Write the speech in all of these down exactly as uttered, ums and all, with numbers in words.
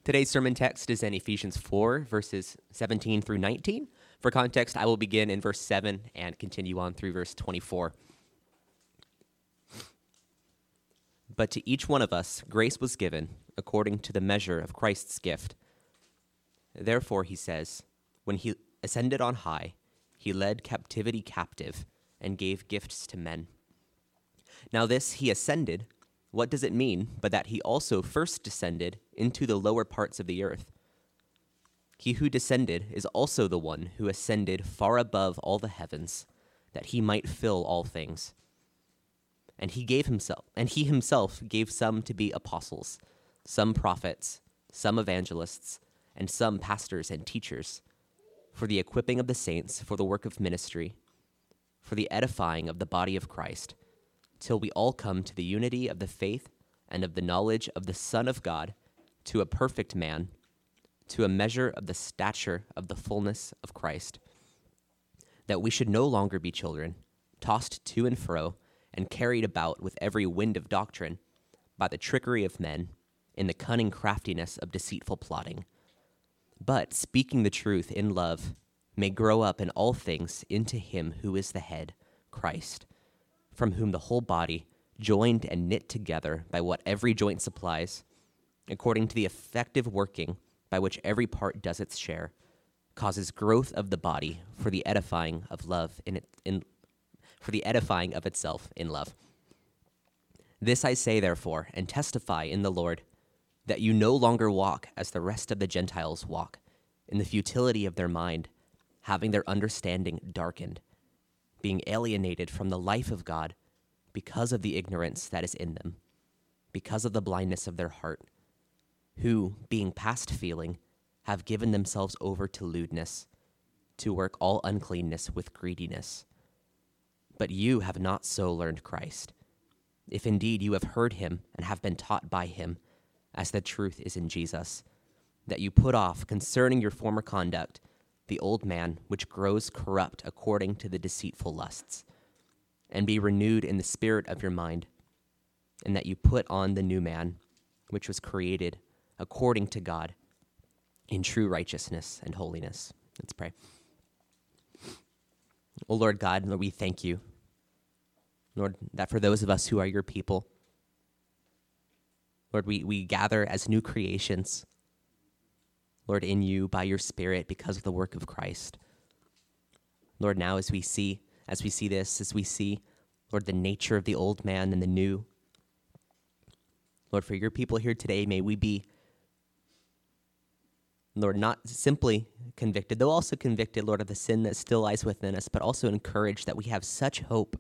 Today's sermon text is in Ephesians four, verses seventeen through nineteen. For context, I will begin in verse seven and continue on through verse twenty-four. But to each one of us grace was given according to the measure of Christ's gift. Therefore, he says, when he ascended on high, he led captivity captive and gave gifts to men. Now this he ascended, what does it mean but that he also first descended into the lower parts of the earth? He who descended is also the one who ascended far above all the heavens, that he might fill all things. And he gave himself, and he himself gave some to be apostles, some prophets, some evangelists, and some pastors and teachers, for the equipping of the saints, for the work of ministry, for the edifying of the body of Christ, till we all come to the unity of the faith and of the knowledge of the Son of God, to a perfect man, to a measure of the stature of the fullness of Christ, that we should no longer be children, tossed to and fro, and carried about with every wind of doctrine, by the trickery of men, in the cunning craftiness of deceitful plotting, but, speaking the truth in love, may grow up in all things into him who is the head, Christ, from whom the whole body, joined and knit together by what every joint supplies, according to the effective working by which every part does its share, causes growth of the body for the edifying of love in it, in, for the edifying of itself in love. This I say, therefore, and testify in the Lord, that you no longer walk as the rest of the Gentiles walk, in the futility of their mind, having their understanding darkened, being alienated from the life of God because of the ignorance that is in them, because of the blindness of their heart, who, being past feeling, have given themselves over to lewdness, to work all uncleanness with greediness. But you have not so learned Christ, if indeed you have heard him and have been taught by him, as the truth is in Jesus, that you put off concerning your former conduct the old man which grows corrupt according to the deceitful lusts, and be renewed in the spirit of your mind, and that you put on the new man, which was created according to God, in true righteousness and holiness. Let's pray. O Lord God, Lord, we thank you, Lord, that for those of us who are your people, Lord, we, we gather as new creations, Lord, in you, by your Spirit, because of the work of Christ. Lord, now as we see, as we see this, as we see, Lord, the nature of the old man and the new, Lord, for your people here today, may we be, Lord, not simply convicted, though also convicted, Lord, of the sin that still lies within us, but also encouraged that we have such hope,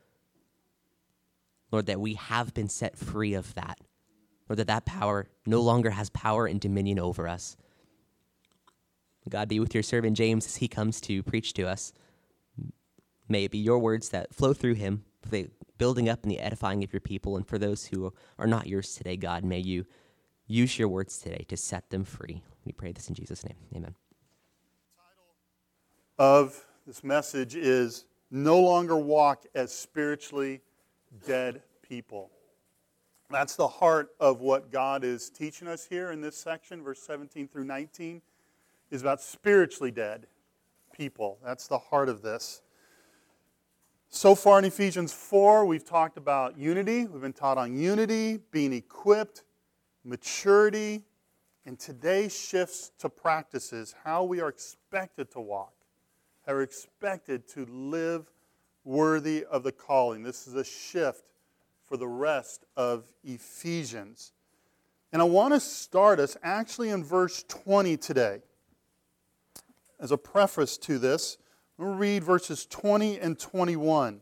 Lord, that we have been set free of that, Lord, that that power no longer has power and dominion over us. God, be with your servant James as he comes to preach to us. May it be your words that flow through him, for the building up and the edifying of your people. And for those who are not yours today, God, may you use your words today to set them free. We pray this in Jesus' name. Amen. The title of this message is No Longer Walk as Spiritually Dead People. That's the heart of what God is teaching us here in this section, verse seventeen through nineteen. Is about spiritually dead people. That's the heart of this. So far in Ephesians four, we've talked about unity. We've been taught on unity, being equipped, maturity, and today shifts to practices, how we are expected to walk, how we're expected to live worthy of the calling. This is a shift for the rest of Ephesians. And I want to start us actually in verse twenty today. As a preface to this, I'm going to read verses twenty and twenty-one.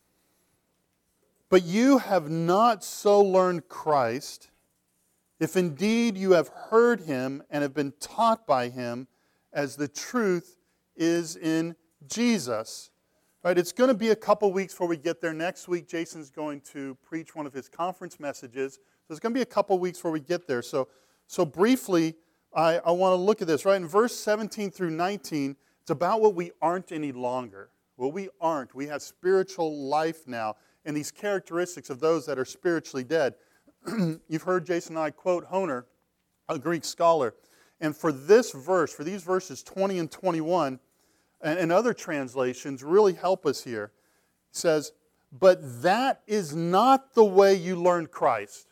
But you have not so learned Christ, if indeed you have heard him and have been taught by him, as the truth is in Jesus. Right, it's going to be a couple weeks before we get there. Next week, Jason's going to preach one of his conference messages. So it's going to be a couple weeks before we get there. So, so briefly, I, I want to look at this, right? In verse seventeen through nineteen, it's about what we aren't any longer. What we aren't. We have spiritual life now, and these characteristics of those that are spiritually dead. You've heard Jason and I quote Honer a Greek scholar. And for this verse, for these verses twenty and twenty-one, and, and other translations really help us here. It says, but that is not the way you learned Christ.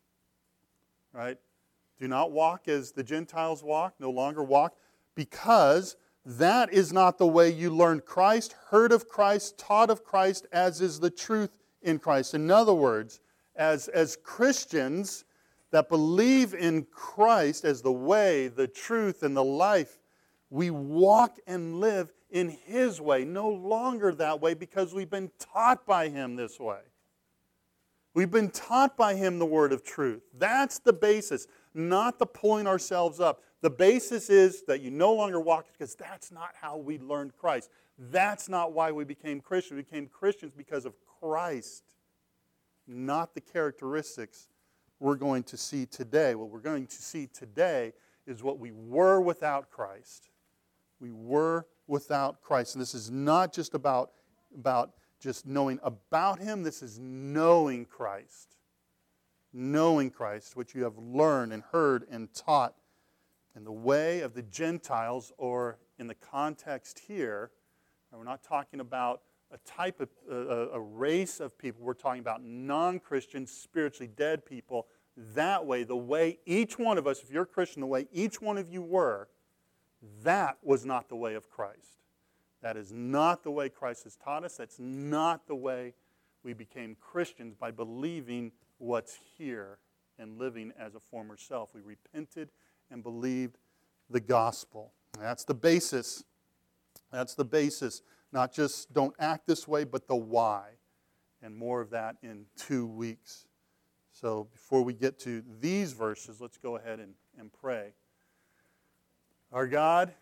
Right? Do not walk as the Gentiles walk, no longer walk, because that is not the way you learned Christ, heard of Christ, taught of Christ, as is the truth in Christ. In other words, as, as Christians that believe in Christ as the way, the truth, and the life, we walk and live in His way, no longer that way because we've been taught by Him this way. We've been taught by Him the word of truth. That's the basis, not the pulling ourselves up. The basis is that you no longer walk because that's not how we learned Christ. That's not why we became Christians. We became Christians because of Christ, not the characteristics we're going to see today. What we're going to see today is what we were without Christ. We were without Christ. And this is not just about, about just knowing about Him. This is knowing Christ. Knowing Christ, which you have learned and heard and taught in the way of the Gentiles, or in the context here, and we're not talking about a type of, a, a race of people. We're talking about non-Christian, spiritually dead people. That way, the way each one of us, if you're a Christian, the way each one of you were, that was not the way of Christ. That is not the way Christ has taught us. That's not the way we became Christians, by believing what's here and living as a former self. We repented and believed the gospel. That's the basis. That's the basis. Not just don't act this way, but the why. And more of that in two weeks. So before we get to these verses, let's go ahead and, and pray. Our God,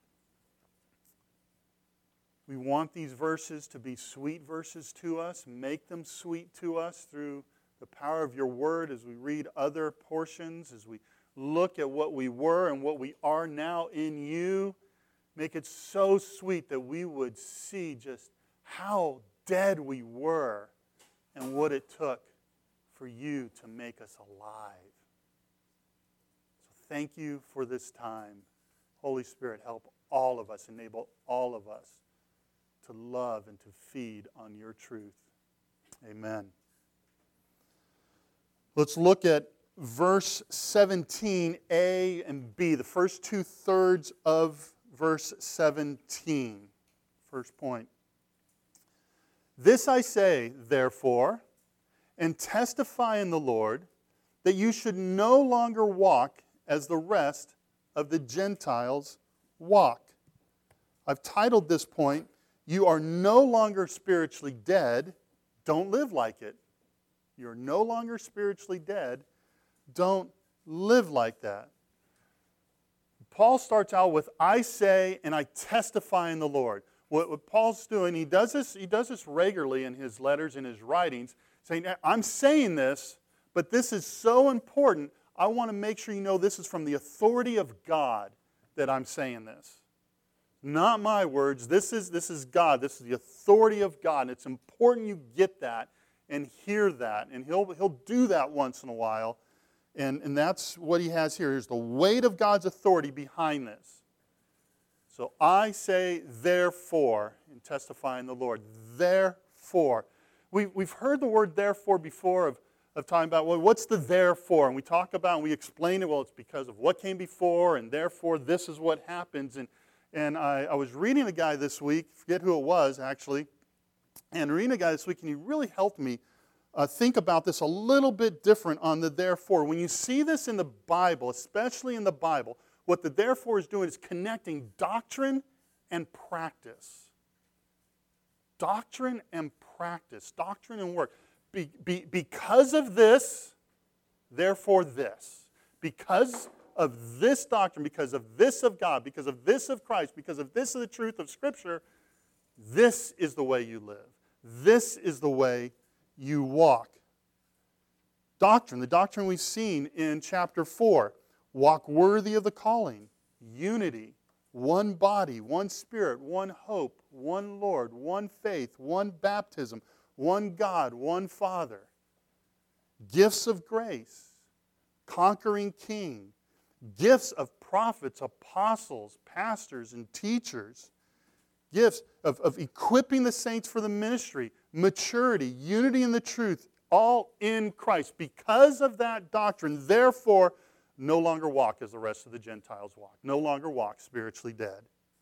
we want these verses to be sweet verses to us. Make them sweet to us through the power of your word as we read other portions, as we look at what we were and what we are now in you. Make it so sweet that we would see just how dead we were and what it took for you to make us alive. So thank you for this time. Holy Spirit, help all of us, enable all of us to love and to feed on your truth. Amen. Let's look at verse seventeen, A and B, the first two thirds of verse seventeen. First point. This I say, therefore, and testify in the Lord, that you should no longer walk as the rest of the Gentiles walk. I've titled this point, You Are No Longer Spiritually Dead, Don't Live Like It. You're no longer spiritually dead, don't live like that. Paul starts out with, I say and I testify in the Lord. What, what Paul's doing, he does this, he does this regularly in his letters, in his writings, saying, I'm saying this, but this is so important, I want to make sure you know this is from the authority of God that I'm saying this. Not my words, this is, this is God, this is the authority of God, and it's important you get that and hear that, and he'll, he'll do that once in a while. And, and that's what he has here. Here's the weight of God's authority behind this. So I say, therefore, and testify in the Lord. Therefore. We, we've heard the word therefore before of, of talking about, well, what's the therefore? And we talk about and we explain it, well, it's because of what came before, and therefore this is what happens. And, and I, I was reading a guy this week, forget who it was actually, and reading a guy this week, and he really helped me Uh, think about this a little bit different on the therefore. When you see this in the Bible, especially in the Bible, what the therefore is doing is connecting doctrine and practice. Doctrine and practice. Doctrine and work. Be, be, because of this, therefore this. Because of this doctrine, because of this of God, because of this of Christ, because of this of the truth of Scripture, this is the way you live. This is the way you walk. Doctrine, the doctrine we've seen in chapter four. Walk worthy of the calling. Unity. One body, one spirit, one hope, one Lord, one faith, one baptism, one God, one Father. Gifts of grace. Conquering King. Gifts of prophets, apostles, pastors, and teachers. Gifts of, of equipping the saints for the ministry, maturity, unity in the truth, all in Christ. Because of that doctrine, therefore, no longer walk as the rest of the Gentiles walk. No longer walk spiritually dead.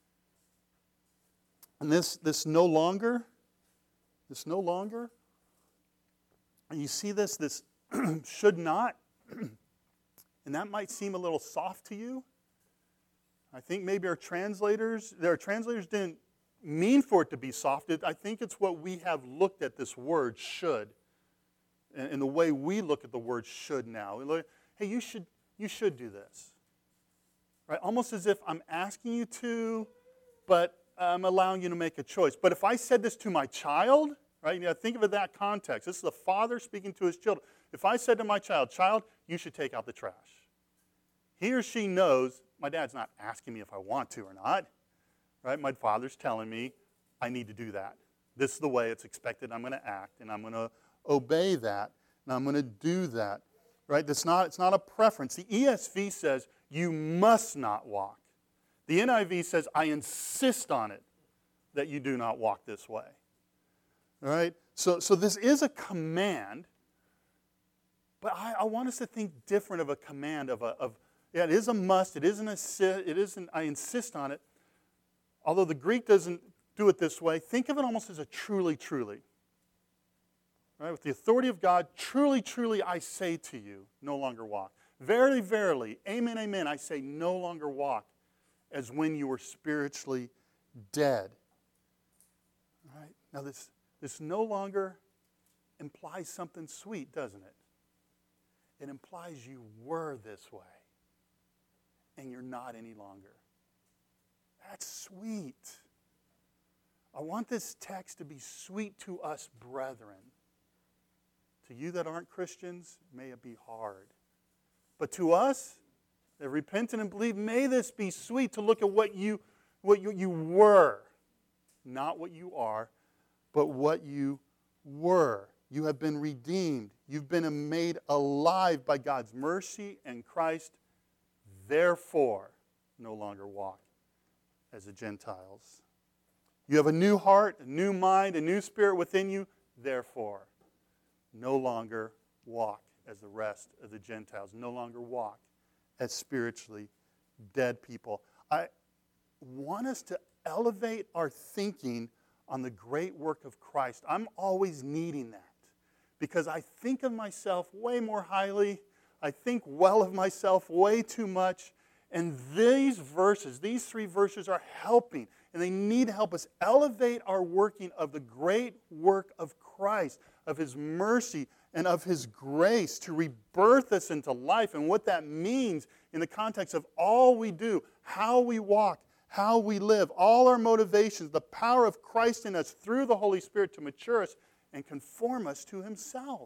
And this, this no longer, this no longer, and you see this, this should not, and that might seem a little soft to you. I think maybe our translators, our translators didn't mean for it to be soft. I think it's what we have looked at this word should, and, and the way we look at the word should now. We look, hey, you should, you should do this. Right? Almost as if I'm asking you to, but I'm allowing you to make a choice. But if I said this to my child, right? You know, think of it in that context. This is the father speaking to his children. If I said to my child, child, you should take out the trash. He or she knows my dad's not asking me if I want to or not. Right? My father's telling me I need to do that. This is the way it's expected I'm going to act, and I'm going to obey that, and I'm going to do that. Right? It's not, it's not a preference. The E S V says you must not walk. The N I V says I insist on it that you do not walk this way. All right? So, so this is a command, but I, I want us to think different of a command of a of yeah, it is a must, it isn't a it isn't I insist on it. Although the Greek doesn't do it this way, think of it almost as a truly, truly. Right? With the authority of God, truly, truly I say to you, no longer walk. Verily, verily, amen, amen, I say no longer walk as when you were spiritually dead. All right? Now this, this no longer implies something sweet, doesn't it? It implies you were this way, and you're not any longer. That's sweet. I want this text to be sweet to us, brethren. To you that aren't Christians, may it be hard. But to us that repent and believe, may this be sweet to look at what you, what you, you were. Not what you are, but what you were. You have been redeemed. You've been made alive by God's mercy and Christ. Therefore, no longer walk as the Gentiles. You have a new heart, a new mind, a new spirit within you. Therefore, no longer walk as the rest of the Gentiles. No longer walk as spiritually dead people. I want us to elevate our thinking on the great work of Christ. I'm always needing that because I think of myself way more highly. I think well of myself way too much. And these verses, these three verses are helping, and they need to help us elevate our working of the great work of Christ, of His mercy and of His grace to rebirth us into life, and what that means in the context of all we do, how we walk, how we live, all our motivations, the power of Christ in us through the Holy Spirit to mature us and conform us to Himself.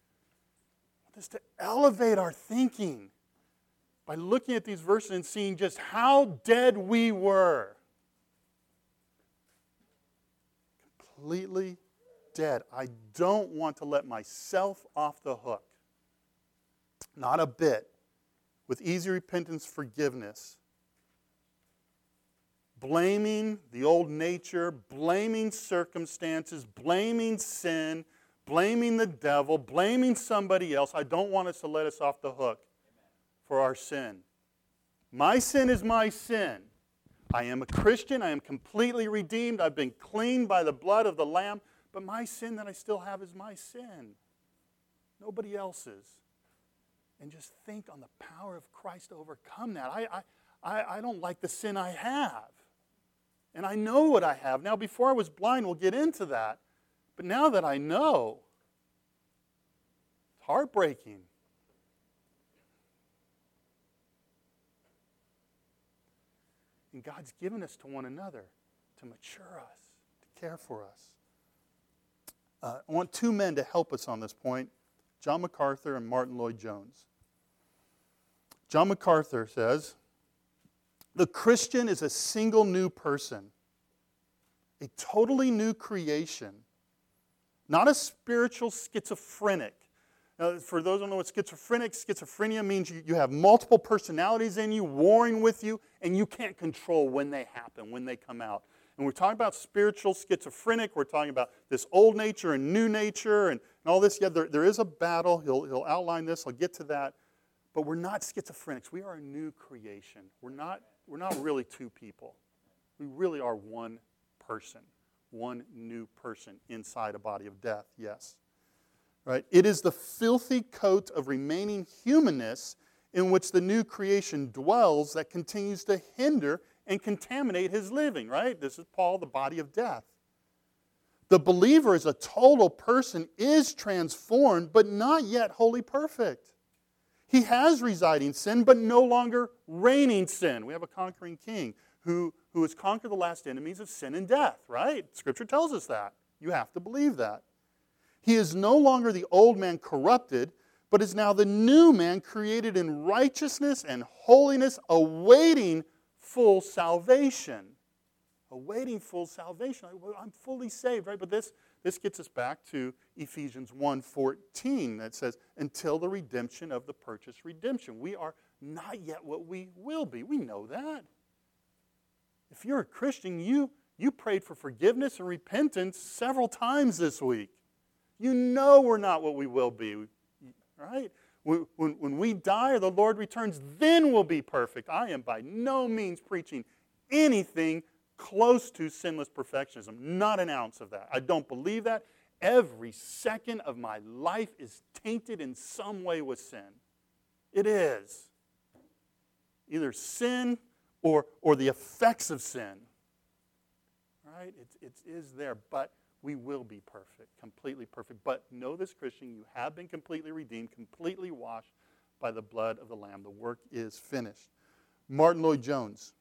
Just to elevate our thinking by looking at these verses and seeing just how dead we were. Completely dead. I don't want to let myself off the hook. Not a bit. With easy repentance, forgiveness. Blaming the old nature, blaming circumstances, blaming sin, blaming the devil, blaming somebody else. I don't want us to let us off the hook for our sin. My sin is my sin. I am a Christian. I am completely redeemed. I've been cleaned by the blood of the Lamb. But my sin that I still have is my sin. Nobody else's. And just think on the power of Christ to overcome that. I, I, I, I don't like the sin I have. And I know what I have. Now, before I was blind, we'll get into that. But now that I know, it's heartbreaking. And God's given us to one another to mature us, to care for us. Uh, I want two men to help us on this point, John MacArthur and Martin Lloyd-Jones. John MacArthur says, the Christian is a single new person, a totally new creation, not a spiritual schizophrenic, Now, for those who don't know what schizophrenic, schizophrenia means you, you have multiple personalities in you, warring with you, and you can't control when they happen, when they come out. And we're talking about spiritual schizophrenic. We're talking about this old nature and new nature and, and all this. Yeah, there, there is a battle. He'll, he'll outline this. I'll get to that. But we're not schizophrenics. We are a new creation. We're not, we're not really two people. We really are one person, one new person inside a body of death, yes. Right? It is the filthy coat of remaining humanness in which the new creation dwells that continues to hinder and contaminate his living, right? This is Paul, the body of death. The believer as a total person is transformed, but not yet wholly perfect. He has residing sin, but no longer reigning sin. We have a conquering king who, who has conquered the last enemies of sin and death, right? Scripture tells us that. You have to believe that. He is no longer the old man corrupted, but is now the new man created in righteousness and holiness, awaiting full salvation. Awaiting full salvation. I'm fully saved, right? But this, this gets us back to Ephesians one fourteen that says, until the redemption of the purchased redemption. We are not yet what we will be. We know that. If you're a Christian, you, you prayed for forgiveness and repentance several times this week. You know we're not what we will be, right? When, when, when we die or the Lord returns, then we'll be perfect. I am by no means preaching anything close to sinless perfectionism. Not an ounce of that. I don't believe that. Every second of my life is tainted in some way with sin. It is. Either sin or, or the effects of sin. Right? It, it is there, but we will be perfect, completely perfect. But know this, Christian, you have been completely redeemed, completely washed by the blood of the Lamb. The work is finished. Martin Lloyd-Jones.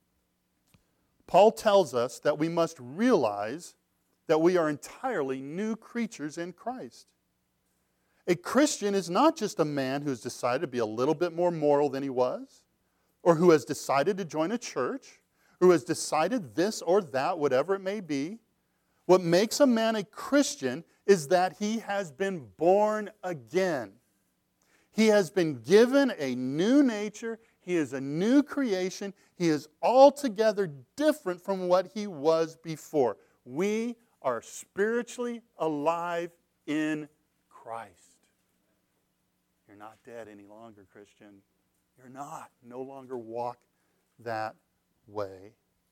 Paul tells us that we must realize that we are entirely new creatures in Christ. A Christian is not just a man who has decided to be a little bit more moral than he was, or who has decided to join a church, who has decided this or that, whatever it may be. What makes a man a Christian is that he has been born again. He has been given a new nature. He is a new creation. He is altogether different from what he was before. We are spiritually alive in Christ. You're not dead any longer, Christian. You're not. No longer walk that way.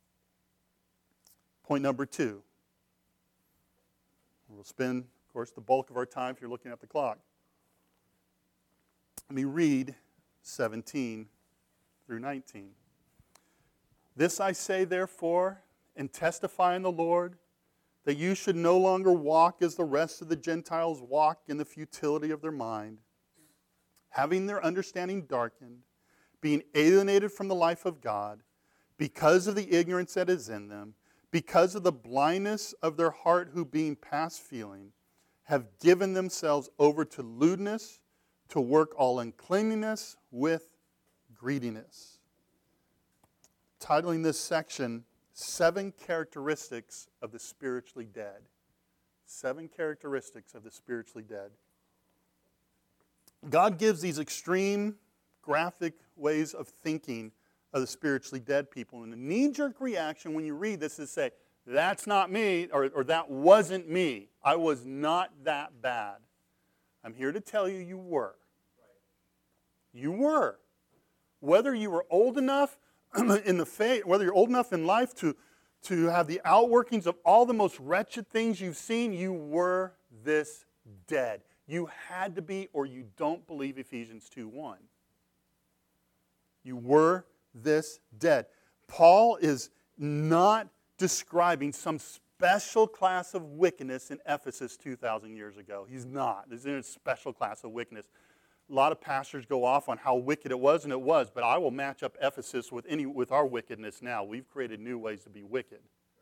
Point number two. We'll spend, of course, the bulk of our time if you're looking at the clock. Let me read seventeen through nineteen. This I say, therefore, and testify in the Lord, that you should no longer walk as the rest of the Gentiles walk in the futility of their mind, having their understanding darkened, being alienated from the life of God, because of the ignorance that is in them, because of the blindness of their heart, who being past feeling, have given themselves over to lewdness, to work all uncleanness with greediness. Titling this section, Seven Characteristics of the Spiritually Dead. Seven characteristics of the spiritually dead. God gives these extreme, graphic ways of thinking of the spiritually dead people. And the knee-jerk reaction when you read this is to say, that's not me, or, or that wasn't me. I was not that bad. I'm here to tell you you were. You were. Whether you were old enough in the faith, whether you're old enough in life to, to have the outworkings of all the most wretched things you've seen, you were this dead. You had to be, or you don't believe Ephesians two one. You were this dead. Paul is not describing some special class of wickedness in Ephesus two thousand years ago. He's not. There's a special class of wickedness. A lot of pastors go off on how wicked it was, and it was, but I will match up Ephesus with any with our wickedness now. We've created new ways to be wicked.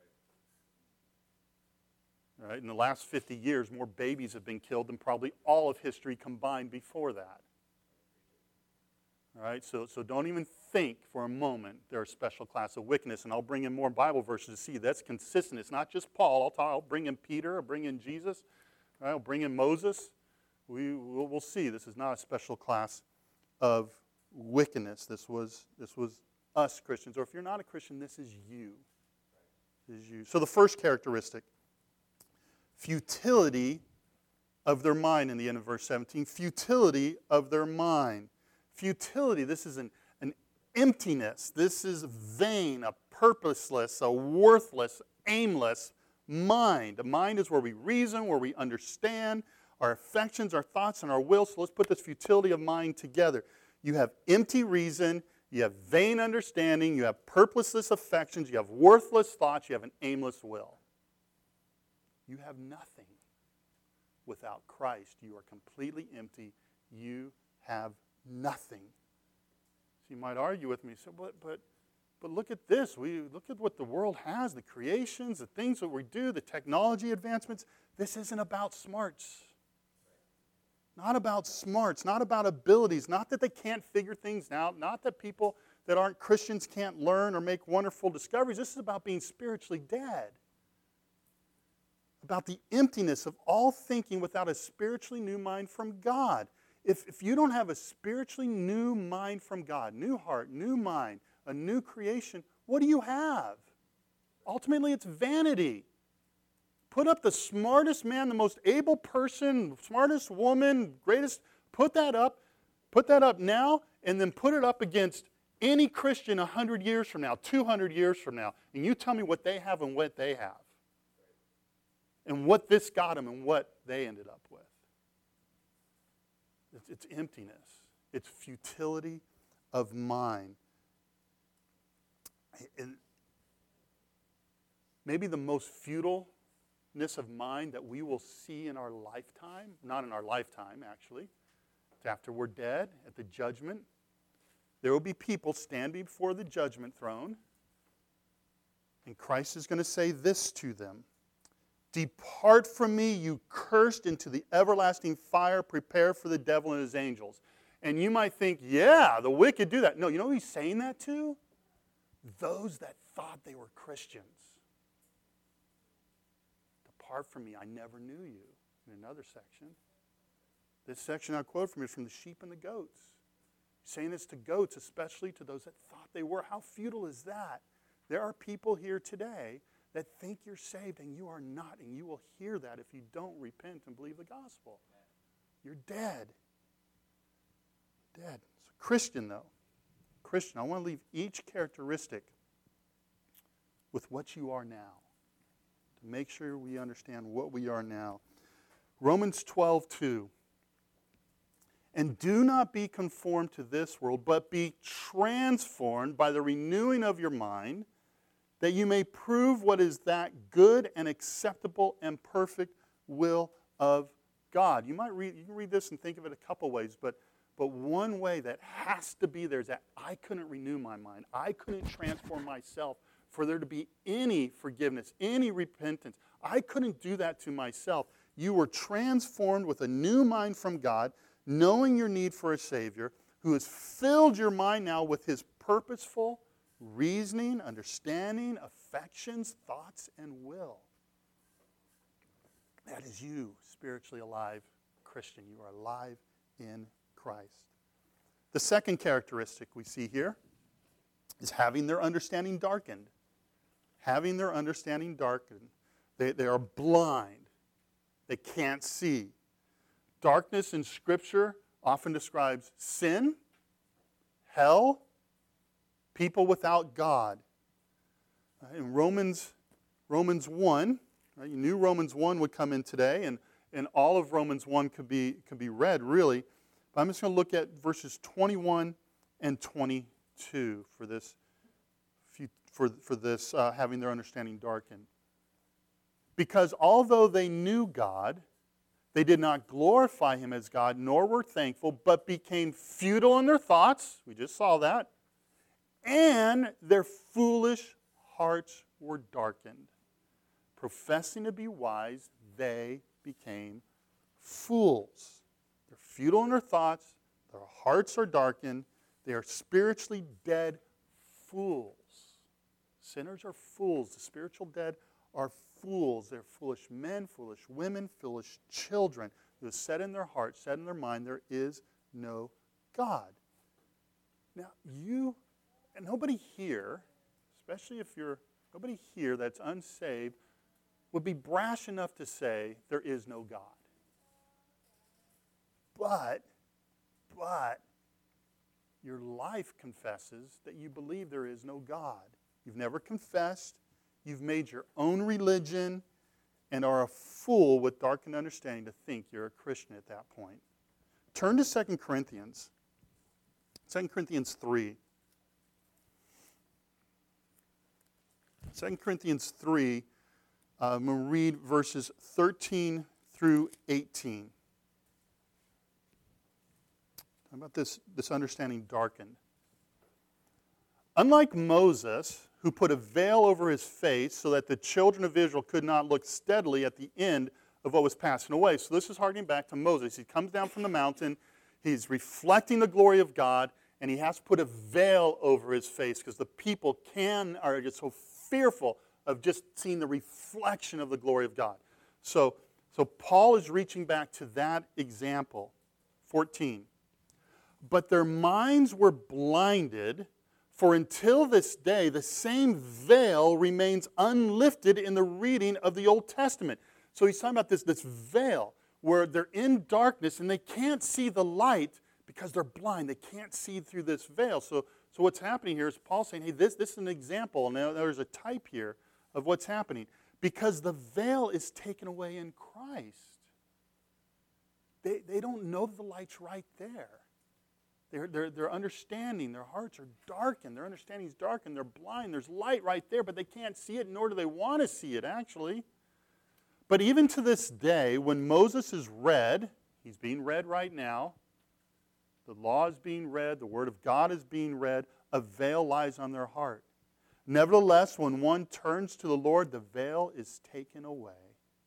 Right? In the last fifty years, more babies have been killed than probably all of history combined before that. All right? So, so don't even think for a moment they're a special class of wickedness. And I'll bring in more Bible verses to see that's consistent. It's not just Paul. I'll, talk, I'll bring in Peter. I'll bring in Jesus. Right? I'll bring in Moses. We, we'll, we'll see. This is not a special class of wickedness. This was, this was us Christians. Or if you're not a Christian, this is you. This is you. So the first characteristic, futility of their mind in the end of verse seventeen. Futility of their mind. Futility, this is an, an emptiness. This is vain, a purposeless, a worthless, aimless mind. A mind is where we reason, where we understand our affections, our thoughts, and our will. So let's put this futility of mind together. You have empty reason, you have vain understanding, you have purposeless affections, you have worthless thoughts, you have an aimless will. You have nothing without Christ. You are completely empty. You have nothing. So you might argue with me, so, but, but, but look at this. We look at what the world has, the creations, the things that we do, the technology advancements. This isn't about smarts. Not about smarts, not about abilities, not that they can't figure things out, not that people that aren't Christians can't learn or make wonderful discoveries. This is about being spiritually dead. About the emptiness of all thinking without a spiritually new mind from God. If, if you don't have a spiritually new mind from God, new heart, new mind, a new creation, what do you have? Ultimately, it's vanity. Put up the smartest man, the most able person, smartest woman, greatest, put that up, put that up now, and then put it up against any Christian one hundred years from now, two hundred years from now, and you tell me what they have and what they have. And what this got them and what they ended up with. It's, it's emptiness. It's futility of mind. And maybe the most futile of mind that we will see in our lifetime, not in our lifetime actually, after we're dead, at the judgment, there will be people standing before the judgment throne, and Christ is going to say this to them: "Depart from me, you cursed, into the everlasting fire prepared for the devil and his angels." And you might think, yeah, the wicked do that. No, you know who he's saying that to? Those that thought they were Christians. Depart from me, I never knew you, in another section. This section I quote from is from the sheep and the goats. He's saying this to goats, especially to those that thought they were. How futile is that? There are people here today that think you're saved and you are not, and you will hear that if you don't repent and believe the gospel. You're dead. Dead. So Christian, though. Christian, I want to leave each characteristic with what you are now. Make sure we understand what we are now. Romans twelve two. "And do not be conformed to this world, but be transformed by the renewing of your mind, that you may prove what is that good and acceptable and perfect will of God." You might read, you can read this and think of it a couple ways, but, but one way that has to be there is that I couldn't renew my mind. I couldn't transform myself for there to be any forgiveness, any repentance. I couldn't do that to myself. You were transformed with a new mind from God, knowing your need for a Savior, who has filled your mind now with His purposeful reasoning, understanding, affections, thoughts, and will. That is you, spiritually alive Christian. You are alive in Christ. The second characteristic we see here is having their understanding darkened. Having their understanding darkened. They, they are blind. They can't see. Darkness in Scripture often describes sin, hell, people without God. Uh, in Romans, Romans one, right, you knew Romans one would come in today, and, and all of Romans one could be, could be read, really. But I'm just going to look at verses twenty-one and twenty-two for this, for, for this uh, having their understanding darkened. "Because although they knew God, they did not glorify Him as God, nor were thankful, but became futile in their thoughts." We just saw that. "And their foolish hearts were darkened. Professing to be wise, they became fools." They're futile in their thoughts. Their hearts are darkened. They are spiritually dead fools. Sinners are fools. The spiritual dead are fools. They're foolish men, foolish women, foolish children who have said in their heart, said in their mind, there is no God. Now, you, and nobody here, especially if you're, nobody here that's unsaved, would be brash enough to say there is no God. But, but, your life confesses that you believe there is no God. You've never confessed. You've made your own religion and are a fool with darkened understanding to think you're a Christian at that point. Turn to Second Corinthians. Second Corinthians three. Second Corinthians three, uh, I'm going to read verses thirteen through eighteen. How about this, this understanding darkened? Unlike Moses, who put a veil over his face so that the children of Israel could not look steadily at the end of what was passing away. So this is harkening back to Moses. He comes down from the mountain, he's reflecting the glory of God, and he has to put a veil over his face because the people can are just so fearful of just seeing the reflection of the glory of God. So, so Paul is reaching back to that example. fourteen. But their minds were blinded, for until this day the same veil remains unlifted in the reading of the Old Testament. So he's talking about this, this veil where they're in darkness and they can't see the light because they're blind. They can't see through this veil. So, so what's happening here is Paul saying, hey, this, this is an example. Now there's a type here of what's happening. Because the veil is taken away in Christ. They, they don't know that the light's right there. Their, their, their understanding, their hearts are darkened. Their understanding is darkened. They're blind. There's light right there, but they can't see it, nor do they want to see it, actually. But even to this day, when Moses is read, he's being read right now, the law is being read, the Word of God is being read, a veil lies on their heart. Nevertheless, when one turns to the Lord, the veil is taken away.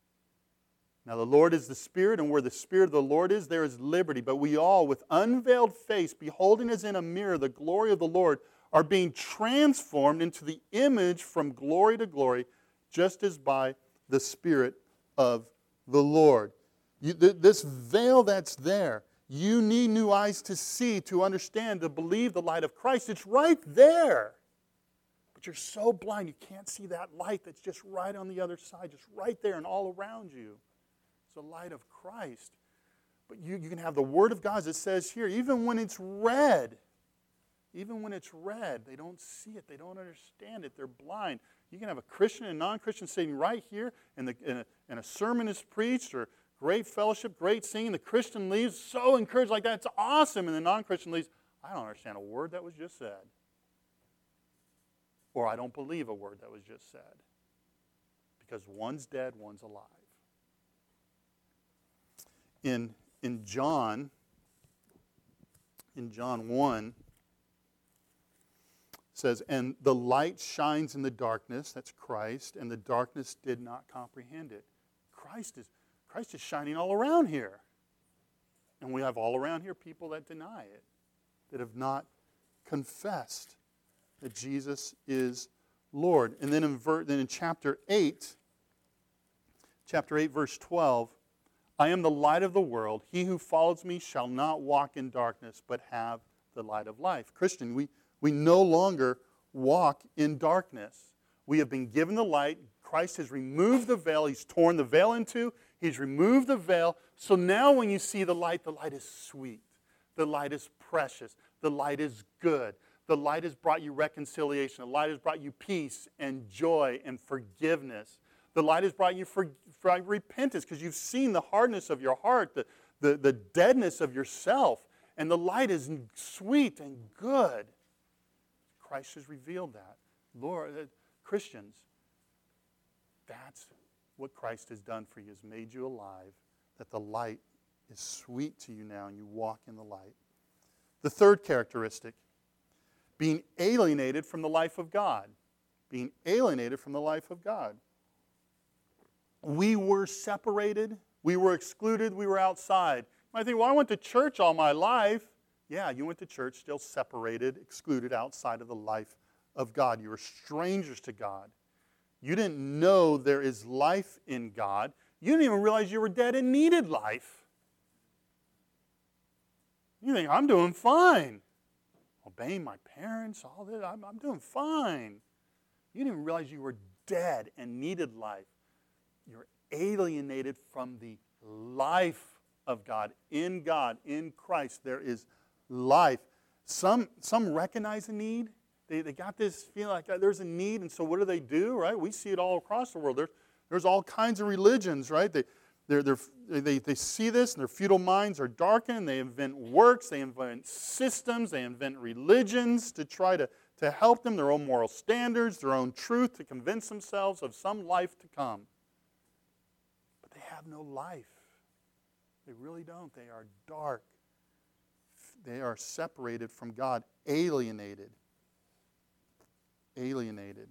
Now the Lord is the Spirit, and where the Spirit of the Lord is, there is liberty. But we all, with unveiled face, beholding as in a mirror the glory of the Lord, are being transformed into the image from glory to glory, just as by the Spirit of the Lord. You, th- this veil that's there, you need new eyes to see, to understand, to believe the light of Christ. It's right there. But you're so blind, you can't see that light that's just right on the other side, just right there and all around you. The light of Christ. But you, you can have the Word of God, as it says here, even when it's read, even when it's read, they don't see it, they don't understand it, they're blind. You can have a Christian and a non-Christian sitting right here, and, the, and, a, and a sermon is preached, or great fellowship, great singing, the Christian leaves, so encouraged like that, it's awesome, and the non-Christian leaves, I don't understand a word that was just said. Or I don't believe a word that was just said. Because one's dead, one's alive. In, in John, in John one, it says, and the light shines in the darkness, that's Christ, and the darkness did not comprehend it. Christ is, Christ is shining all around here. And we have all around here people that deny it, that have not confessed that Jesus is Lord. And then in, ver, then in chapter eight, chapter eight, verse twelve, I am the light of the world. He who follows me shall not walk in darkness, but have the light of life. Christian, we, we no longer walk in darkness. We have been given the light. Christ has removed the veil. He's torn the veil in two. He's removed the veil. So now when you see the light, the light is sweet. The light is precious. The light is good. The light has brought you reconciliation. The light has brought you peace and joy and forgiveness. The light has brought you for, for repentance because you've seen the hardness of your heart, the, the, the deadness of yourself. And the light is sweet and good. Christ has revealed that. Lord, uh, Christians, that's what Christ has done for you, has made you alive, that the light is sweet to you now and you walk in the light. The third characteristic, being alienated from the life of God. Being alienated from the life of God. We were separated. We were excluded. We were outside. I think, well, I went to church all my life. Yeah, you went to church, still separated, excluded, outside of the life of God. You were strangers to God. You didn't know there is life in God. You didn't even realize you were dead and needed life. You think, I'm doing fine. Obeying my parents, all this, I'm, I'm doing fine. You didn't even realize you were dead and needed life. You're alienated from the life of God. In God, in Christ, there is life. Some, some recognize a need. They, they got this feeling like there's a need, and so what do they do, right? We see it all across the world. There, there's all kinds of religions, right? They, they're, they're, they, they see this, and their futile minds are darkened. They invent works. They invent systems. They invent religions to try to, to help them, their own moral standards, their own truth, to convince themselves of some life to come. But they have no life. They really don't. They are dark. They are separated from God, alienated. Alienated.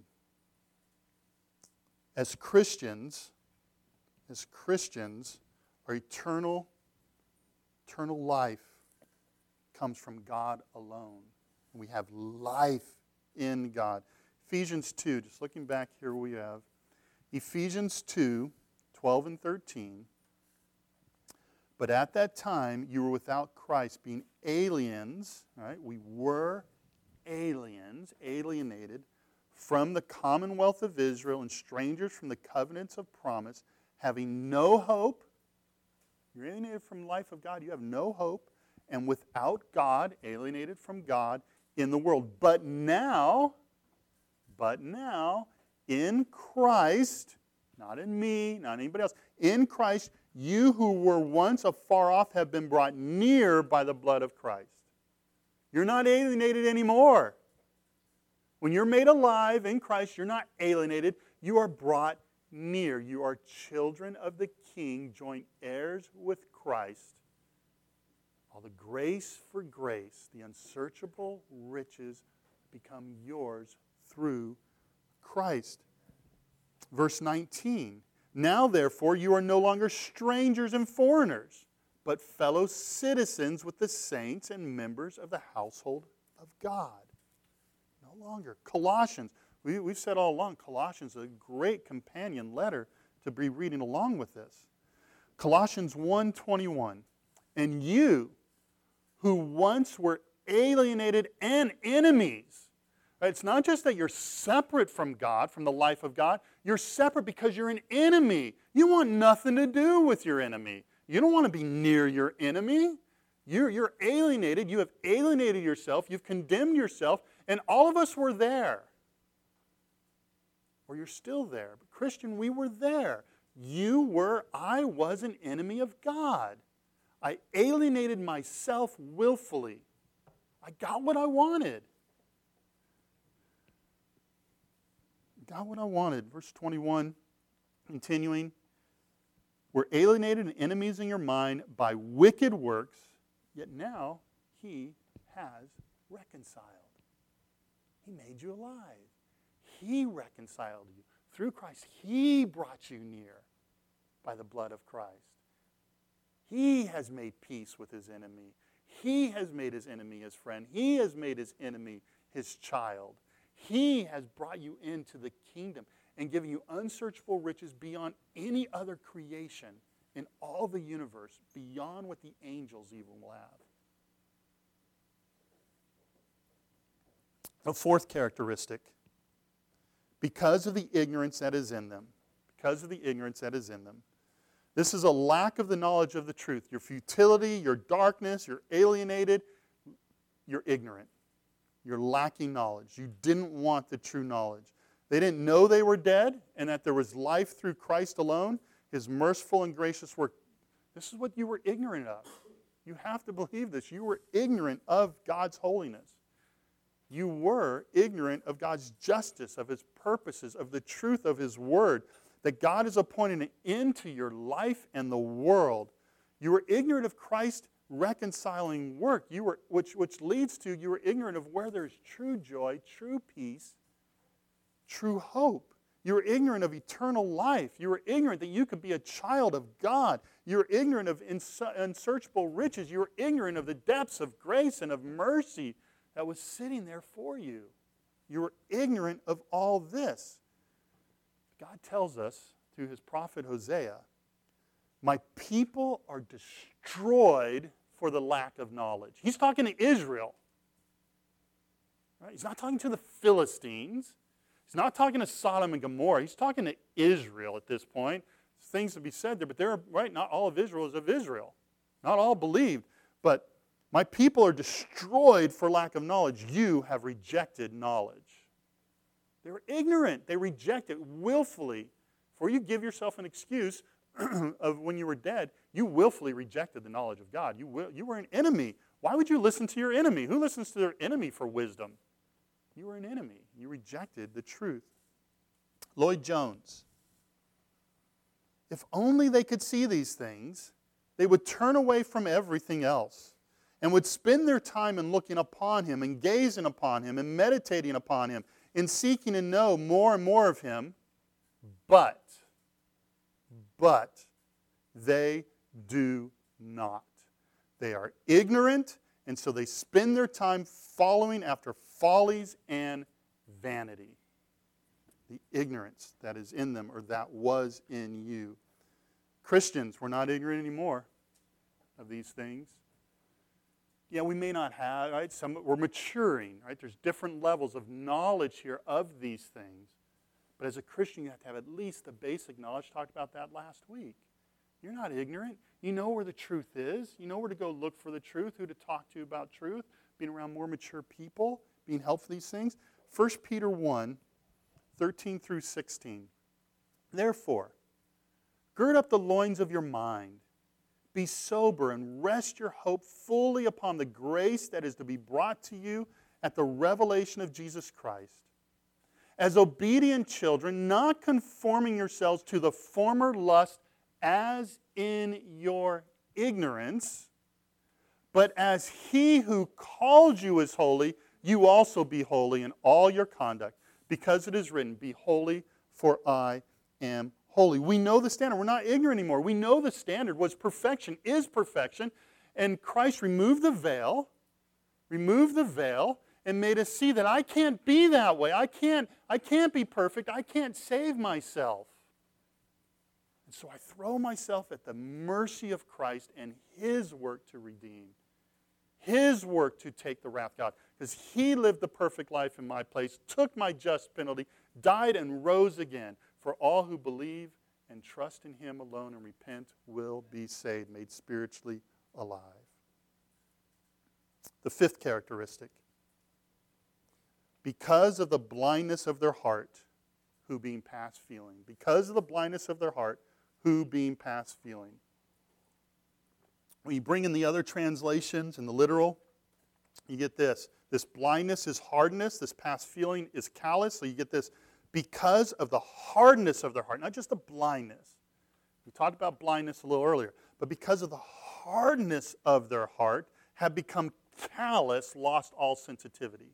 As Christians, as Christians, our eternal, eternal life comes from God alone. We have life in God. Ephesians two, just looking back here we have Ephesians two, twelve and thirteen. But at that time you were without Christ, being aliens, right? We were aliens, alienated from the commonwealth of Israel and strangers from the covenants of promise, having no hope. You're alienated from the life of God. You have no hope. And without God, alienated from God in the world. But now, but now, in Christ, not in me, not anybody else, in Christ, you who were once afar off have been brought near by the blood of Christ. You're not alienated anymore. When you're made alive in Christ, you're not alienated. You are brought near. You are children of the King, joint heirs with Christ. All the grace for grace, the unsearchable riches become yours through Christ. Verse nineteen. Now, therefore, you are no longer strangers and foreigners, but fellow citizens with the saints and members of the household of God. No longer. Colossians. We, we've said all along, Colossians is a great companion letter to be reading along with this. Colossians one twenty-one. And you, who once were alienated and enemies. Right? It's not just that you're separate from God, from the life of God. You're separate because you're an enemy. You want nothing to do with your enemy. You don't want to be near your enemy. You're, you're alienated. You have alienated yourself. You've condemned yourself. And all of us were there. Or you're still there. But Christian, we were there. You were, I was an enemy of God. I alienated myself willfully. I got what I wanted. Got what I wanted. Verse twenty-one, continuing. We're alienated and enemies in your mind by wicked works, yet now he has reconciled. He made you alive. He reconciled you. Through Christ, he brought you near by the blood of Christ. He has made peace with his enemy. He has made his enemy his friend. He has made his enemy his child. He has brought you into the kingdom and given you unsearchable riches beyond any other creation in all the universe, beyond what the angels even will have. A fourth characteristic, because of the ignorance that is in them, because of the ignorance that is in them, this is a lack of the knowledge of the truth. Your futility, your darkness, you're alienated, you're ignorant. You're lacking knowledge. You didn't want the true knowledge. They didn't know they were dead and that there was life through Christ alone, his merciful and gracious work. This is what you were ignorant of. You have to believe this. You were ignorant of God's holiness. You were ignorant of God's justice, of his purposes, of the truth of his word, that God has appointed an end to your life and the world. You were ignorant of Christ's reconciling work, you were, which, which leads to you were ignorant of where there's true joy, true peace, true hope. You were ignorant of eternal life. You were ignorant that you could be a child of God. You were ignorant of unsearchable riches. You were ignorant of the depths of grace and of mercy that was sitting there for you. You were ignorant of all this. God tells us through his prophet Hosea, my people are destroyed for the lack of knowledge. He's talking to Israel. Right? He's not talking to the Philistines. He's not talking to Sodom and Gomorrah. He's talking to Israel at this point. Things to be said there, but they're right. Not all of Israel is of Israel. Not all believed. But my people are destroyed for lack of knowledge. You have rejected knowledge. They were ignorant. They rejected willfully. Before you give yourself an excuse of when you were dead, you willfully rejected the knowledge of God. You, will, you were an enemy. Why would you listen to your enemy? Who listens to their enemy for wisdom? You were an enemy. You rejected the truth. Lloyd Jones. If only they could see these things, they would turn away from everything else and would spend their time in looking upon him and gazing upon him and meditating upon him and seeking to know more and more of him. But, but, they do not. They are ignorant, and so they spend their time following after follies and vanity. The ignorance that is in them, or that was in you. Christians, we're not ignorant anymore of these things. Yeah, we may not have, right? Some, we're maturing, right? There's different levels of knowledge here of these things. But as a Christian, you have to have at least the basic knowledge. Talked about that last week. You're not ignorant. You know where the truth is. You know where to go look for the truth, who to talk to about truth, being around more mature people, being helpful for these things. First Peter one, thirteen through sixteen. Therefore, gird up the loins of your mind. Be sober and rest your hope fully upon the grace that is to be brought to you at the revelation of Jesus Christ. As obedient children, not conforming yourselves to the former lust as in your ignorance, but as he who called you is holy, you also be holy in all your conduct, because it is written, be holy, for I am holy. We know the standard. We're not ignorant anymore. We know the standard was perfection, is perfection, and Christ removed the veil, removed the veil, and made us see that I can't be that way. I can't, I can't be perfect. I can't save myself. And so I throw myself at the mercy of Christ and his work to redeem. His work to take the wrath of God. Because he lived the perfect life in my place, took my just penalty, died and rose again. For all who believe and trust in him alone and repent will be saved, made spiritually alive. The fifth characteristic. Because of the blindness of their heart, who being past feeling. Because of the blindness of their heart, who being past feeling. When you bring in the other translations and the literal, you get this. This blindness is hardness. This past feeling is callous. So you get this because of the hardness of their heart. Not just the blindness. We talked about blindness a little earlier. But because of the hardness of their heart, have become callous, lost all sensitivity.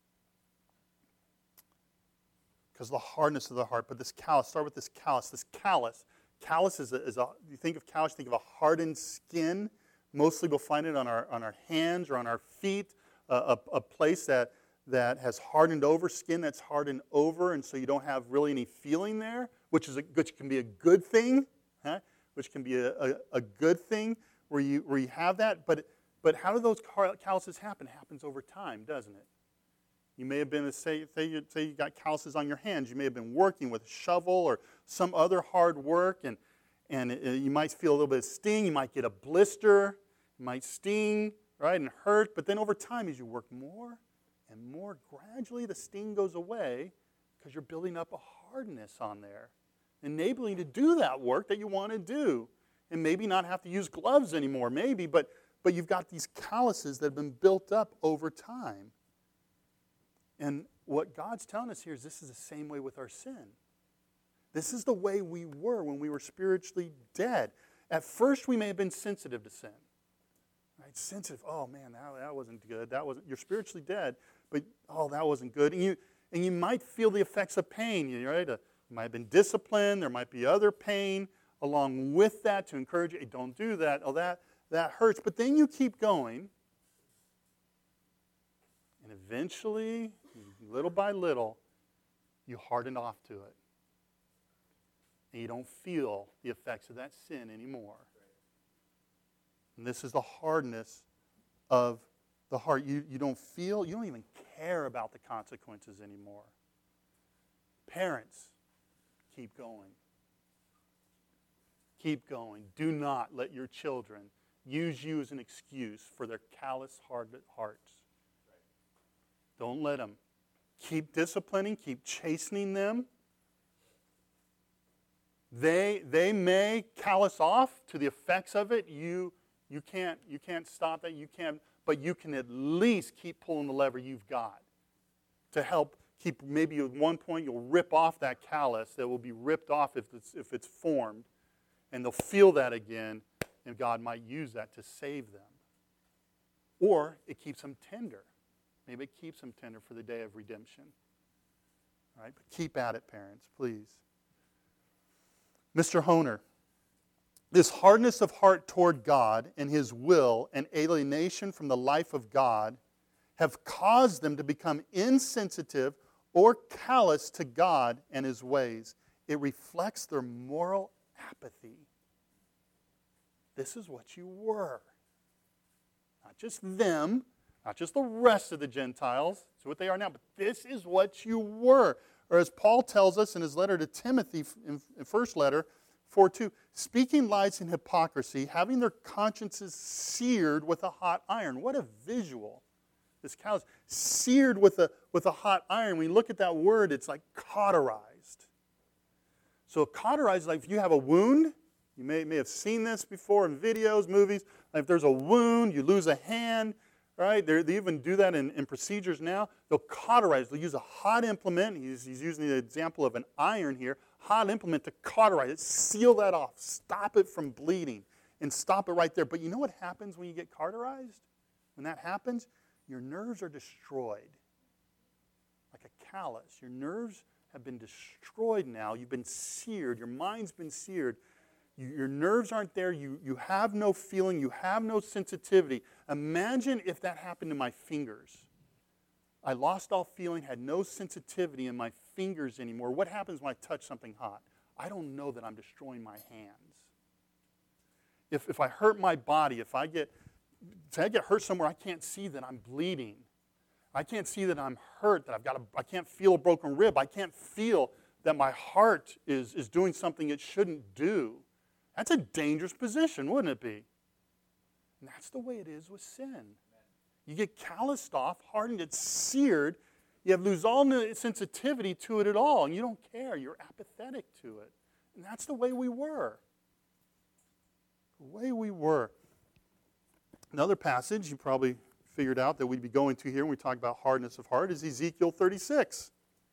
Because of the hardness of the heart. But this callous, start with this callous. This callous. Callous is a, is a, you think of callous, think of a hardened skin. Mostly we'll find it on our on our hands or on our feet. Uh, a, a place that, that has hardened over, skin that's hardened over, and so you don't have really any feeling there, which is a, which can be a good thing, huh? Which can be a, a, a good thing where you where you have that. But but how do those calluses happen? It happens over time, doesn't it? You may have been, say, say, you, say you got calluses on your hands. You may have been working with a shovel or some other hard work, and, and it, you might feel a little bit of sting. You might get a blister. It might sting, right, and hurt. But then over time, as you work more and more, gradually the sting goes away because you're building up a hardness on there, enabling you to do that work that you want to do. And maybe not have to use gloves anymore, maybe, but, but you've got these calluses that have been built up over time. And what God's telling us here is this is the same way with our sin. This is the way we were when we were spiritually dead. At first, we may have been sensitive to sin. Right? Sensitive, oh man, that, that wasn't good. That wasn't. You're spiritually dead, but oh, that wasn't good. And you and you might feel the effects of pain. Right? You might have been disciplined. There might be other pain along with that to encourage you. Hey, don't do that. Oh, that that hurts. But then you keep going, and eventually, little by little, you harden off to it. and you don't feel the effects of that sin anymore. And this is the hardness of the heart. You, you don't feel, you don't even care about the consequences anymore. Parents, keep going. Keep going. Do not let your children use you as an excuse for their callous, hard hearts. Don't let them. Keep disciplining, keep chastening them. They, they may callous off to the effects of it. You, you, can't, you can't stop that. You can't, but you can at least keep pulling the lever you've got to help keep, maybe at one point you'll rip off that callus that will be ripped off if it's, if it's formed, and they'll feel that again, and God might use that to save them. Or it keeps them tender. Maybe it keeps them tender for the day of redemption. All right, but keep at it, parents, please. Mister Honer, this hardness of heart toward God and His will and alienation from the life of God have caused them to become insensitive or callous to God and His ways. It reflects their moral apathy. This is what you were. Not just them, not just the rest of the Gentiles. It's what they are now, but this is what you were. Or as Paul tells us in his letter to Timothy, in the first letter, four two, speaking lies in hypocrisy, having their consciences seared with a hot iron. What a visual. This cow is seared with a, with a hot iron. When you look at that word, it's like cauterized. So cauterized, like if you have a wound, you may, may have seen this before in videos, movies. Like if there's a wound, you lose a hand, right? They're, they even do that in, in procedures now. They'll cauterize. They'll use a hot implement. He's, he's using the example of an iron here. Hot implement to cauterize it, seal that off, stop it from bleeding, and stop it right there. But you know what happens when you get cauterized? When that happens, your nerves are destroyed. Like a callus. Your nerves have been destroyed now. You've been seared. Your mind's been seared. You, your nerves aren't there. You, you have no feeling. You have no sensitivity. Imagine if that happened to my fingers. I lost all feeling, had no sensitivity in my fingers anymore. What happens when I touch something hot? I don't know that I'm destroying my hands. If, if I hurt my body, if I get, if I get hurt somewhere, I can't see that I'm bleeding. I can't see that I'm hurt, that I've got a, I can't feel a broken rib. I can't feel that my heart is, is doing something it shouldn't do. That's a dangerous position, wouldn't it be? And that's the way it is with sin. You get calloused off, hardened, it's seared. You have lose all sensitivity to it at all, and you don't care. You're apathetic to it. And that's the way we were. The way we were. Another passage you probably figured out that we'd be going to here when we talk about hardness of heart is Ezekiel thirty-six.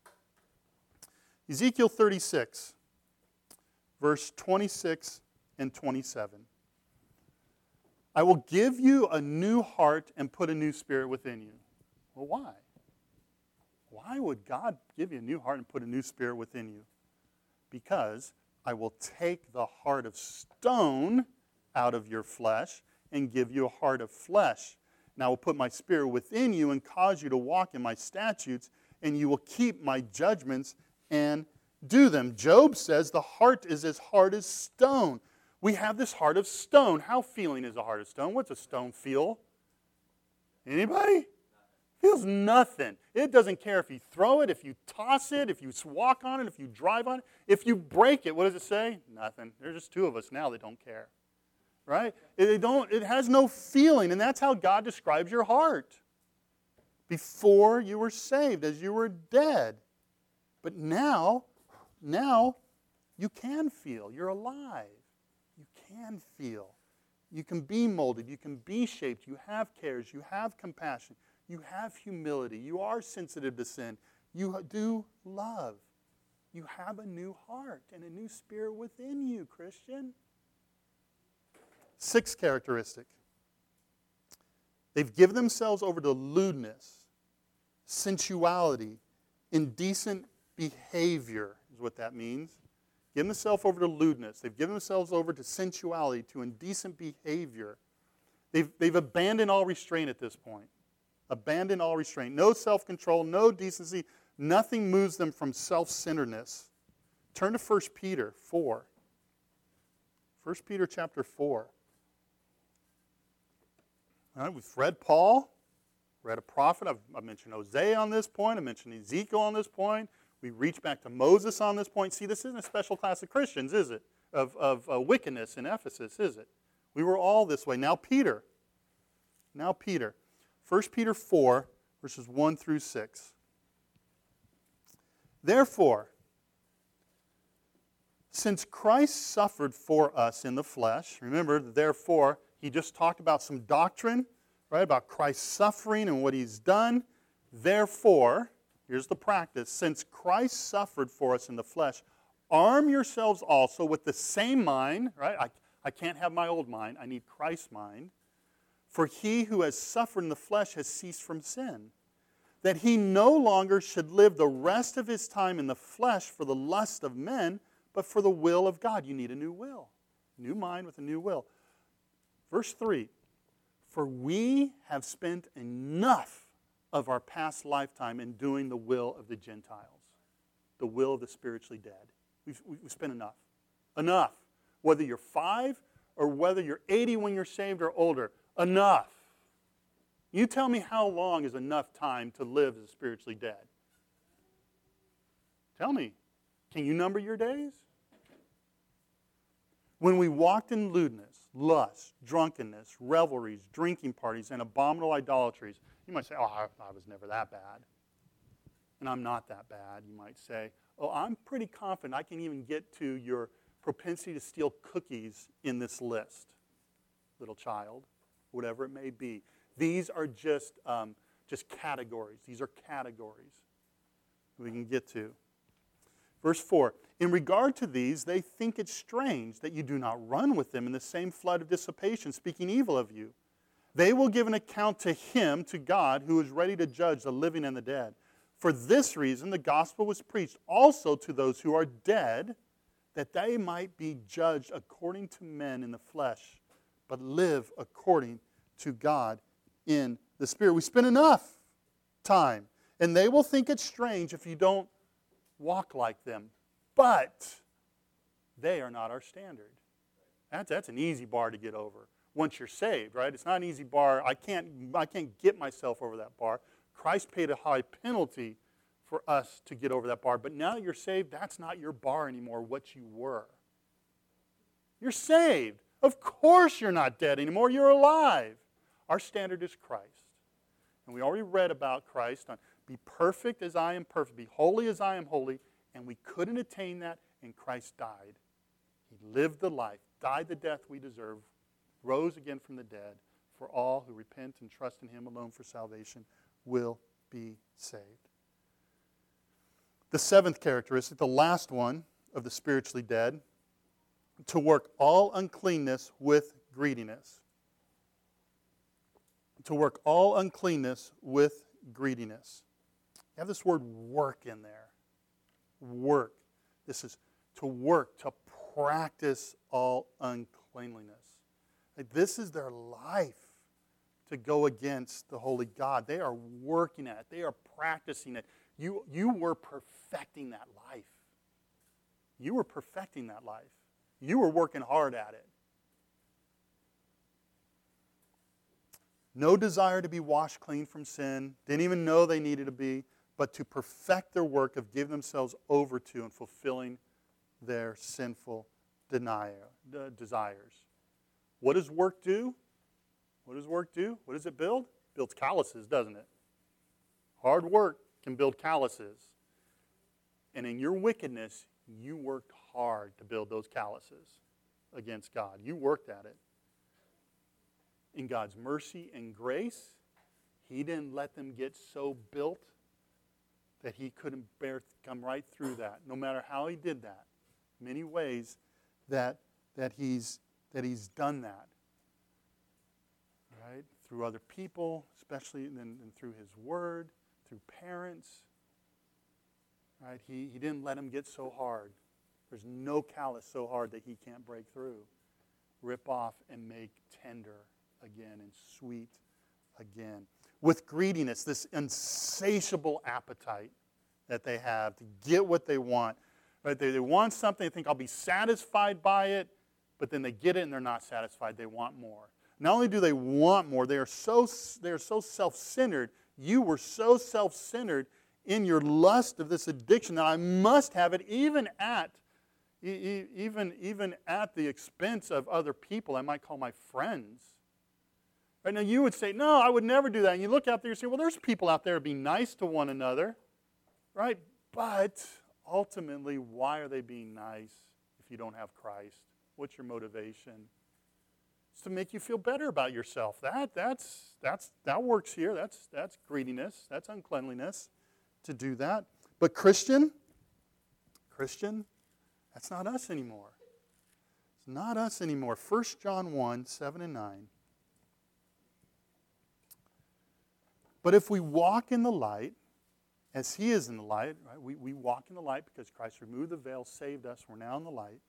Ezekiel thirty-six, verse twenty-six and twenty-seven. I will give you a new heart and put a new spirit within you. Well, why? Why would God give you a new heart and put a new spirit within you? Because I will take the heart of stone out of your flesh and give you a heart of flesh. And I will put my spirit within you and cause you to walk in my statutes, and you will keep my judgments and do them. Job says the heart is as hard as stone. We have this heart of stone. How feeling is a heart of stone? What's a stone feel? Anybody? Feels nothing. It doesn't care if you throw it, if you toss it, if you walk on it, if you drive on it. If you break it, what does it say? Nothing. There's just two of us now that don't care. Right? It, don't, it has no feeling, and that's how God describes your heart. Before you were saved, as you were dead. But now, now you can feel. You're alive. You can feel. You can be molded. You can be shaped. You have cares. You have compassion. You have humility. You are sensitive to sin. You do love. You have a new heart and a new spirit within you, Christian. Sixth characteristic. They've given themselves over to lewdness, sensuality, indecent behavior is what that means. Given themselves over to lewdness. They've given themselves over to sensuality, to indecent behavior. They've, they've abandoned all restraint at this point. Abandoned all restraint. No self-control, no decency. Nothing moves them from self-centeredness Turn to First Peter four. First Peter chapter four. All right, we've read Paul, read a prophet. I've, I've mentioned Hosea on this point. I mentioned Ezekiel on this point. We reach back to Moses on this point. See, this isn't a special class of Christians, is it? Of, of uh, wickedness in Ephesus, is it? We were all this way. Now Peter. Now Peter. First Peter four, verses one through six. Therefore, since Christ suffered for us in the flesh, remember, therefore, he just talked about some doctrine, right, about Christ's suffering and what he's done. Therefore, here's the practice. Since Christ suffered for us in the flesh, arm yourselves also with the same mind, right? I, I can't have my old mind. I need Christ's mind. For he who has suffered in the flesh has ceased from sin, that he no longer should live the rest of his time in the flesh for the lust of men, but for the will of God. You need a new will. New mind with a new will. Verse three, for we have spent enough of our past lifetime in doing the will of the Gentiles, the will of the spiritually dead. We've, we've spent enough. Enough. Whether you're five or whether you're eighty when you're saved or older, enough. You tell me how long is enough time to live as spiritually dead? Tell me. Can you number your days? When we walked in lewdness, lust, drunkenness, revelries, drinking parties, and abominable idolatries, you might say, oh, I, I was never that bad. And I'm not that bad, you might say. Oh, I'm pretty confident I can even get to your propensity to steal cookies in this list, little child, whatever it may be. These are just, um, just categories. These are categories we can get to. Verse four, in regard to these, they think it strange that you do not run with them in the same flood of dissipation, speaking evil of you. They will give an account to him, to God, who is ready to judge the living and the dead. For this reason, the gospel was preached also to those who are dead, that they might be judged according to men in the flesh, but live according to God in the Spirit. We spend enough time, and they will think it strange if you don't walk like them. But they are not our standard. That's, that's an easy bar to get over once you're saved, right? It's not an easy bar. I can't, I can't get myself over that bar. Christ paid a high penalty for us to get over that bar. But now that you're saved, that's not your bar anymore, what you were. You're saved. Of course you're not dead anymore. You're alive. Our standard is Christ. And we already read about Christ on be perfect as I am perfect, be holy as I am holy, and we couldn't attain that, and Christ died. He lived the life, died the death we deserve, rose again from the dead, for all who repent and trust in him alone for salvation will be saved. The seventh characteristic, the last one of the spiritually dead, to work all uncleanness with greediness. To work all uncleanness with greediness. You have this word work in there. Work. This is to work, to practice all uncleanliness. Like, this is their life to go against the holy God. They are working at it. They are practicing it. You, you were perfecting that life. You were perfecting that life. You were working hard at it. No desire to be washed clean from sin. Didn't even know they needed to be. But to perfect their work of giving themselves over to and fulfilling their sinful denial, uh, desires. What does work do? What does work do? What does it build? It builds calluses, doesn't it? Hard work can build calluses. And in your wickedness, you worked hard to build those calluses against God. You worked at it. In God's mercy and grace, he didn't let them get so built that he couldn't bear come right through that. No matter how he did that, many ways that that he's that he's done that. Right? Through other people, especially and, and through his word, through parents. Right? He he didn't let him get so hard. There's no callus so hard that he can't break through. Rip off and make tender again and sweet again. With greediness, this insatiable appetite that they have to get what they want. Right? They, they want something, they think I'll be satisfied by it, but then they get it and they're not satisfied. They want more. Not only do they want more, they are so, they are so self-centered. You were so self-centered in your lust of this addiction that I must have it even at, even, even at the expense of other people I might call my friends. Right now you would say, no, I would never do that. And you look out there and say, well, there's people out there being nice to one another. Right? But ultimately, why are they being nice if you don't have Christ? What's your motivation? It's to make you feel better about yourself. That, that's, that's, that works here. That's, that's greediness. That's uncleanliness to do that. But Christian, Christian, that's not us anymore. It's not us anymore. First John one, seven and nine. But if we walk in the light, as He is in the light, right? we, we walk in the light because Christ removed the veil, saved us, we're now in the light.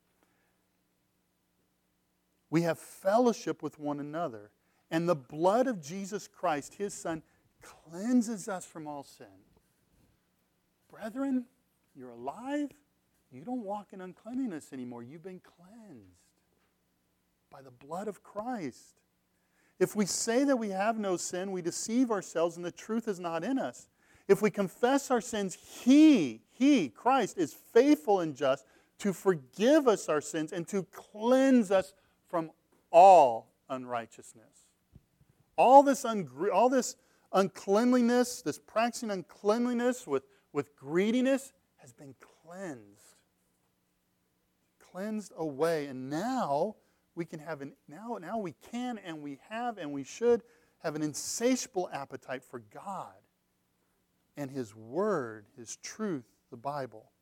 We have fellowship with one another. And the blood of Jesus Christ, His Son, cleanses us from all sin. Brethren, you're alive. You don't walk in uncleanliness anymore. You've been cleansed by the blood of Christ. If we say that we have no sin, we deceive ourselves and the truth is not in us. If we confess our sins, He, He, Christ, is faithful and just to forgive us our sins and to cleanse us from all unrighteousness. All this, ungre- all this uncleanliness, this practicing uncleanliness with, with greediness has been cleansed. Cleansed away. And now we can have an now, now we can and we have and we should have an insatiable appetite for God and His Word, His truth, the Bible.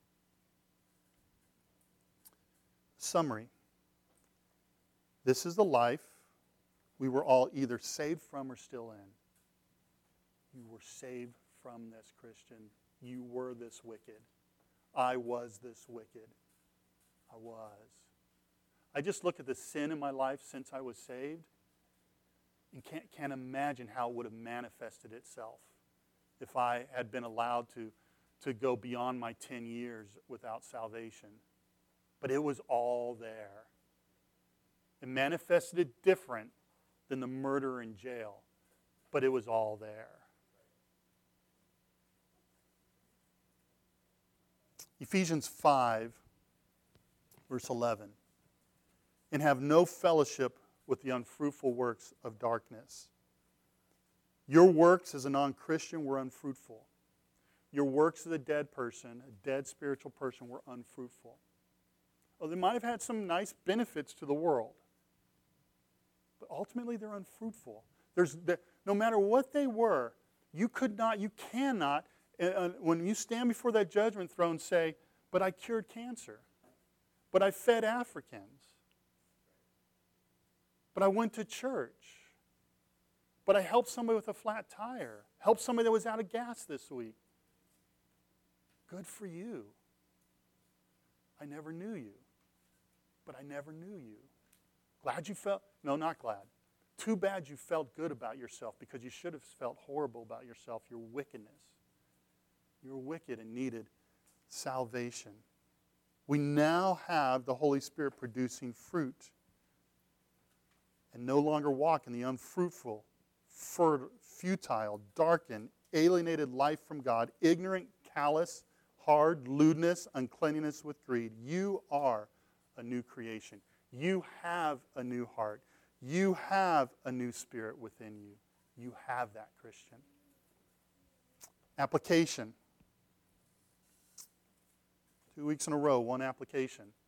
Summary. This is the life we were all either saved from or still in. You were saved from this, Christian. You were this wicked. I was this wicked. I was. I just look at the sin in my life since I was saved and can't, can't imagine how it would have manifested itself if I had been allowed to, to go beyond my ten years without salvation. But it was all there. It manifested it different than the murder in jail, but it was all there. Ephesians five, verse eleven. And have no fellowship with the unfruitful works of darkness. Your works as a non-Christian were unfruitful. Your works as a dead person, a dead spiritual person, were unfruitful. Well, they might have had some nice benefits to the world, but ultimately they're unfruitful. There's, no matter what they were, you could not, you cannot, uh, when you stand before that judgment throne, say, but I cured cancer, but I fed Africans, but I went to church, but I helped somebody with a flat tire, helped somebody that was out of gas this week. Good for you. I never knew you, but I never knew you. Glad you felt, no, not glad. Too bad you felt good about yourself because you should have felt horrible about yourself, your wickedness. You were wicked and needed salvation. We now have the Holy Spirit producing fruit and no longer walk in the unfruitful, futile, darkened, alienated life from God, ignorant, callous, hard, lewdness, uncleanness with greed. You are a new creation. You have a new heart. You have a new spirit within you. You have that, Christian. Application. Two weeks in a row, one application.